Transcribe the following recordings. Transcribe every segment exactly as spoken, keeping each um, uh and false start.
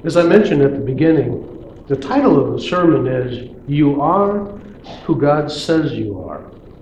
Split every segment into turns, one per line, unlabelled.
As I mentioned at the beginning, the title of the sermon is You Are Who God Says You Are.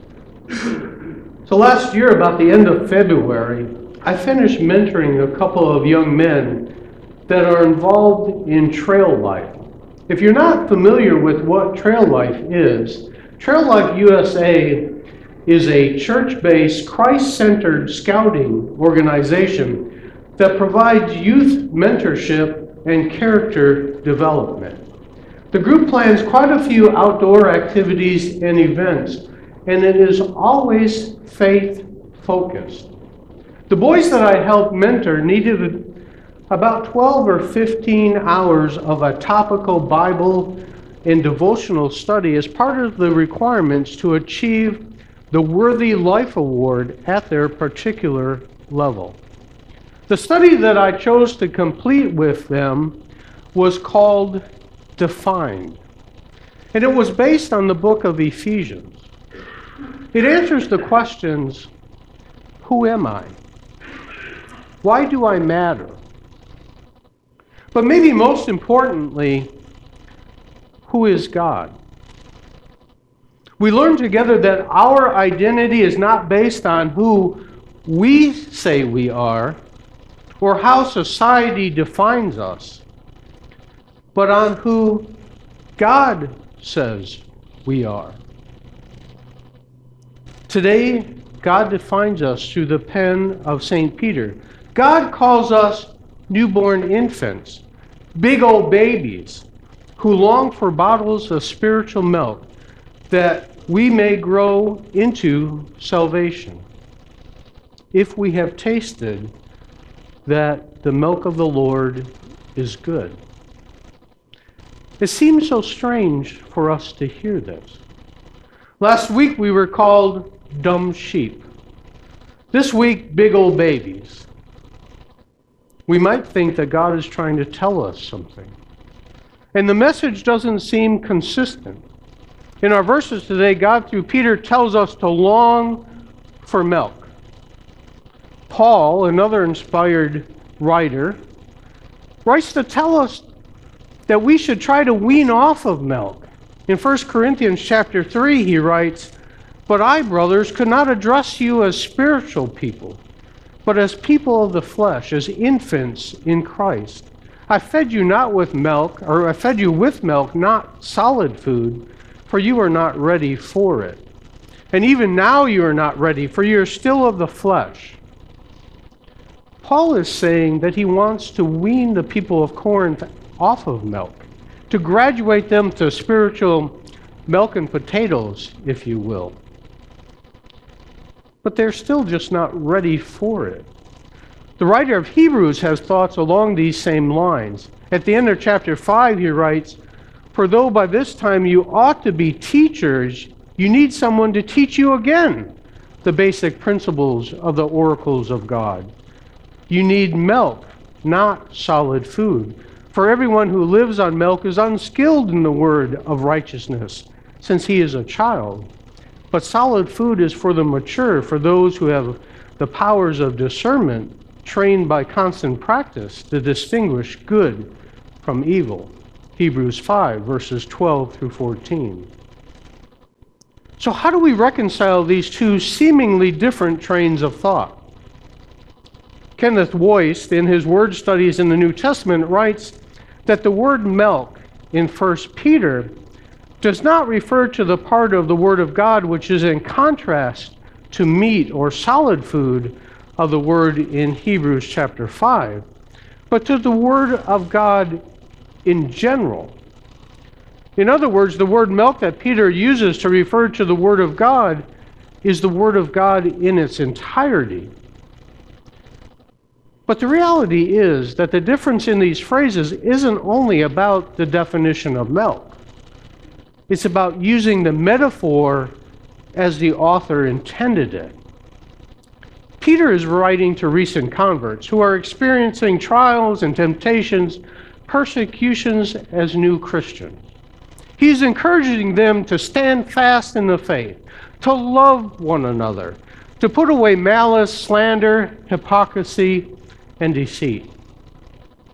So last year, about the end of February, I finished mentoring a couple of young men that are involved in Trail Life. If you're not familiar with what Trail Life is, Trail Life U S A is a church-based, Christ-centered scouting organization that provides youth mentorship and character development. The group plans quite a few outdoor activities and events, and it is always faith-focused. The boys that I helped mentor needed about twelve or fifteen hours of a topical Bible and devotional study as part of the requirements to achieve the Worthy Life Award at their particular level. The study that I chose to complete with them was called Defined, and it was based on the book of Ephesians. It answers the questions, who am I? Why do I matter? But maybe most importantly, who is God? We learned together that our identity is not based on who we say we are or how society defines us, but on who God says we are. Today, God defines us through the pen of Saint Peter. God calls us newborn infants, big old babies, who long for bottles of spiritual milk that we may grow into salvation, if we have tasted that the milk of the Lord is good. It seems so strange for us to hear this. Last week we were called dumb sheep. This week, big old babies. We might think that God is trying to tell us something. And the message doesn't seem consistent. In our verses today, God through Peter tells us to long for milk. Paul, another inspired writer, writes to tell us that we should try to wean off of milk. In First Corinthians chapter three, he writes, But I, brothers, could not address you as spiritual people, but as people of the flesh, as infants in Christ. I fed you not with milk, or I fed you with milk, not solid food, for you are not ready for it. And even now you are not ready, for you are still of the flesh. Paul is saying that he wants to wean the people of Corinth off of milk, to graduate them to spiritual milk and potatoes, if you will. But they're still just not ready for it. The writer of Hebrews has thoughts along these same lines. At the end of chapter five, he writes, For though by this time you ought to be teachers, you need someone to teach you again the basic principles of the oracles of God. You need milk, not solid food. For everyone who lives on milk is unskilled in the word of righteousness, since he is a child. But solid food is for the mature, for those who have the powers of discernment, trained by constant practice to distinguish good from evil. Hebrews five, verses twelve through fourteen. So how do we reconcile these two seemingly different trains of thought? Kenneth Woist, in his word studies in the New Testament, writes that the word milk in First Peter does not refer to the part of the Word of God which is in contrast to meat or solid food of the Word in Hebrews chapter five, but to the Word of God in general. In other words, the word milk that Peter uses to refer to the Word of God is the Word of God in its entirety. But the reality is that the difference in these phrases isn't only about the definition of milk. It's about using the metaphor as the author intended it. Peter is writing to recent converts who are experiencing trials and temptations, persecutions as new Christians. He's encouraging them to stand fast in the faith, to love one another, to put away malice, slander, hypocrisy, and deceit.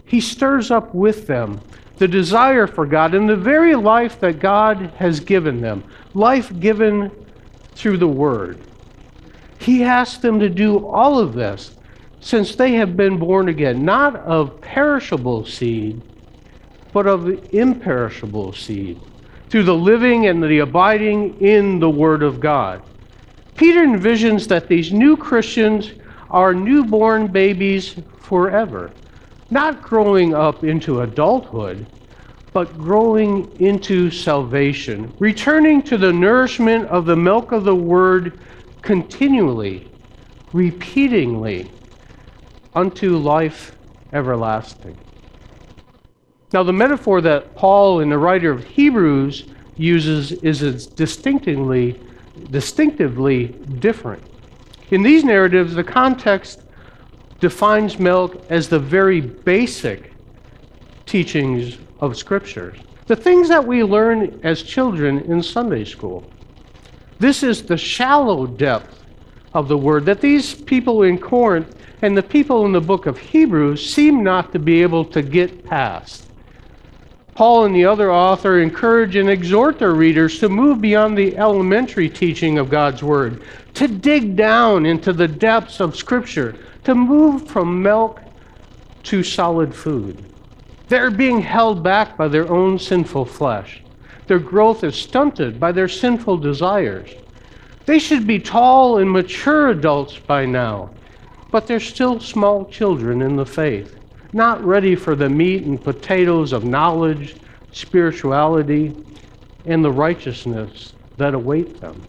He stirs up with them the desire for God and the very life that God has given them, life given through the Word. He asks them to do all of this since they have been born again, not of perishable seed, but of imperishable seed, through the living and the abiding in the Word of God. Peter envisions that these new Christians are newborn babies forever, not growing up into adulthood, but growing into salvation, returning to the nourishment of the milk of the Word continually, repeatedly, unto life everlasting. Now, the metaphor that Paul, in the writer of Hebrews, uses is distinctively, distinctively different. In these narratives, the context defines milk as the very basic teachings of Scriptures, the things that we learn as children in Sunday school. This is the shallow depth of the Word that these people in Corinth and the people in the book of Hebrews seem not to be able to get past. Paul and the other author encourage and exhort their readers to move beyond the elementary teaching of God's Word, to dig down into the depths of Scripture, to move from milk to solid food. They're being held back by their own sinful flesh. Their growth is stunted by their sinful desires. They should be tall and mature adults by now, but they're still small children in the faith, not ready for the meat and potatoes of knowledge, spirituality, and the righteousness that await them.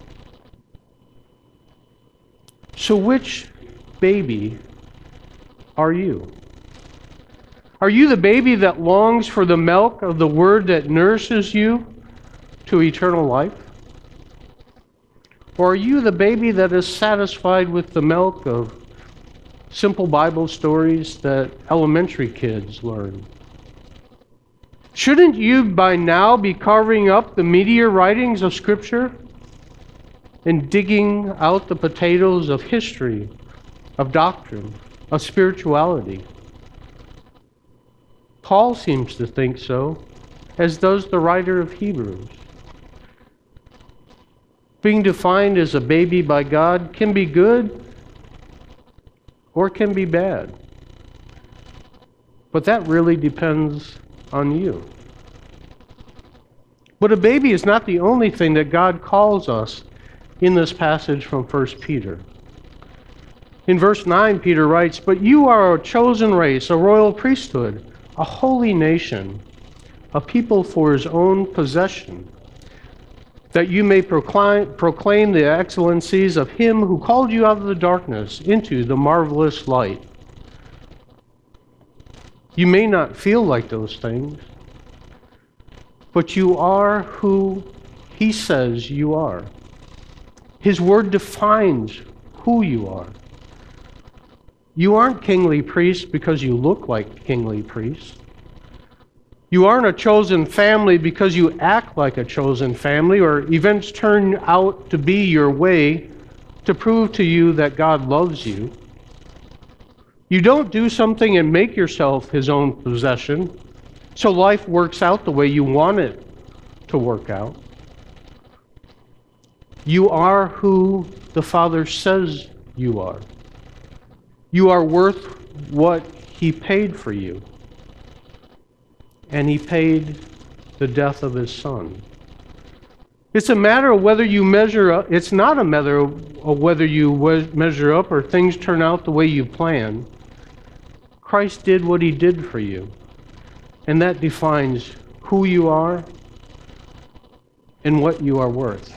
So which baby are you? Are you the baby that longs for the milk of the Word that nourishes you to eternal life? Or are you the baby that is satisfied with the milk of simple Bible stories that elementary kids learn? Shouldn't you by now be carving up the meatier writings of Scripture and digging out the potatoes of history, of doctrine, of spirituality? Paul seems to think so, as does the writer of Hebrews. Being defined as a baby by God can be good or can be bad. But that really depends on you. But a baby is not the only thing that God calls us in this passage from First Peter. In verse nine, Peter writes, "But you are a chosen race, a royal priesthood, a holy nation, a people for his own possession, that you may proclaim, proclaim the excellencies of him who called you out of the darkness into the marvelous light." You may not feel like those things, but you are who he says you are. His Word defines who you are. You aren't kingly priests because you look like kingly priests. You aren't a chosen family because you act like a chosen family or events turn out to be your way to prove to you that God loves you. You don't do something and make yourself his own possession, so life works out the way you want it to work out. You are who the Father says you are. You are worth what he paid for you. And he paid the death of his Son. It's a matter of whether you measure up. It's not a matter of whether you measure up or things turn out the way you plan. Christ did what he did for you. And that defines who you are and what you are worth.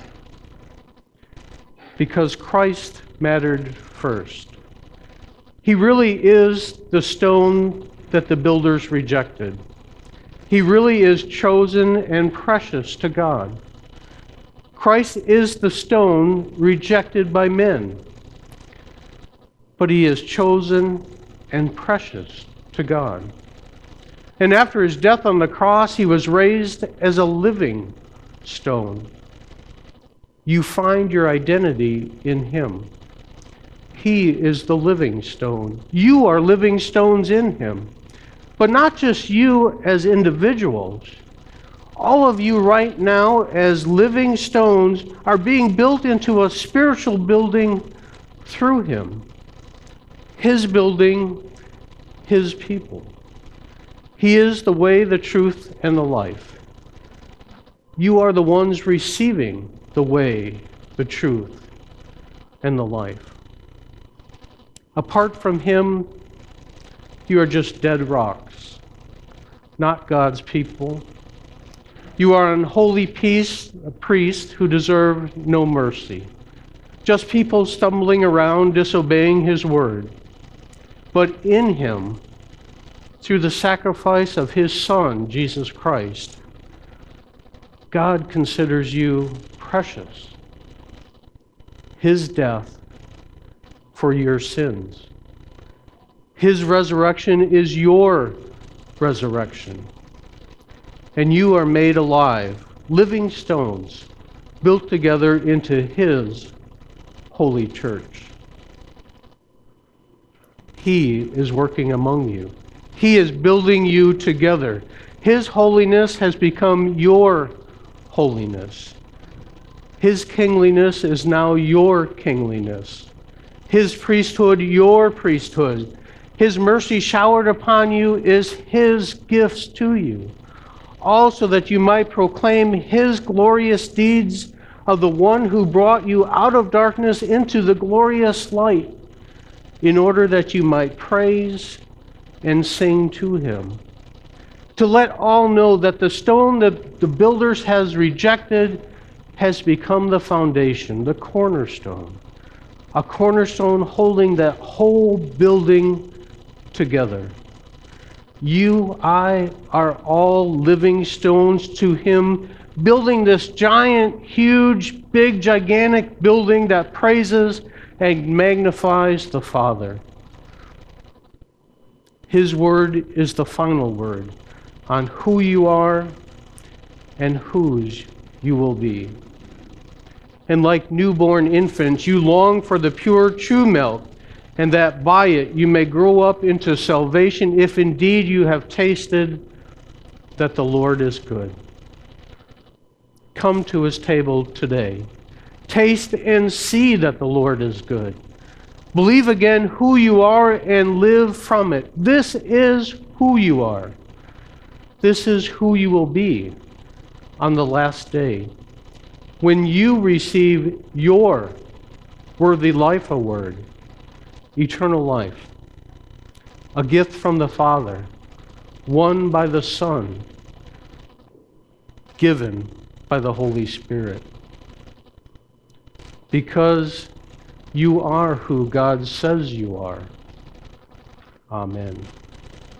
Because Christ mattered first. He really is the stone that the builders rejected. He really is chosen and precious to God. Christ is the stone rejected by men, but he is chosen and precious to God. And after his death on the cross, he was raised as a living stone. You find your identity in him. He is the living stone. You are living stones in him. But not just you as individuals. All of you right now as living stones are being built into a spiritual building through him. His building, his people. He is the way, the truth, and the life. You are the ones receiving the way, the truth, and the life. Apart from him, you are just dead rocks, not God's people. You are an unholy peace, a priest who deserve no mercy. Just people stumbling around, disobeying his word. But in him, through the sacrifice of his Son, Jesus Christ, God considers you precious. His death for your sins. His resurrection is your resurrection. And you are made alive, living stones, built together into his holy church. He is working among you. He is building you together. His holiness has become your holiness. His kingliness is now your kingliness. His priesthood, your priesthood. His mercy showered upon you is his gifts to you. Also that you might proclaim his glorious deeds of the one who brought you out of darkness into the glorious light, in order that you might praise and sing to him. To let all know that the stone that the builders has rejected has become the foundation, the cornerstone. A cornerstone holding that whole building together. You, I, are all living stones to him, building this giant, huge, big, gigantic building that praises and magnifies the Father. His word is the final word on who you are and whose you will be. And like newborn infants, you long for the pure, true milk, and that by it you may grow up into salvation, if indeed you have tasted that the Lord is good. Come to his table today. Taste and see that the Lord is good. Believe again who you are and live from it. This is who you are. This is who you will be on the last day, when you receive your worthy life award, eternal life, a gift from the Father, won by the Son, given by the Holy Spirit. Because you are who God says you are. Amen.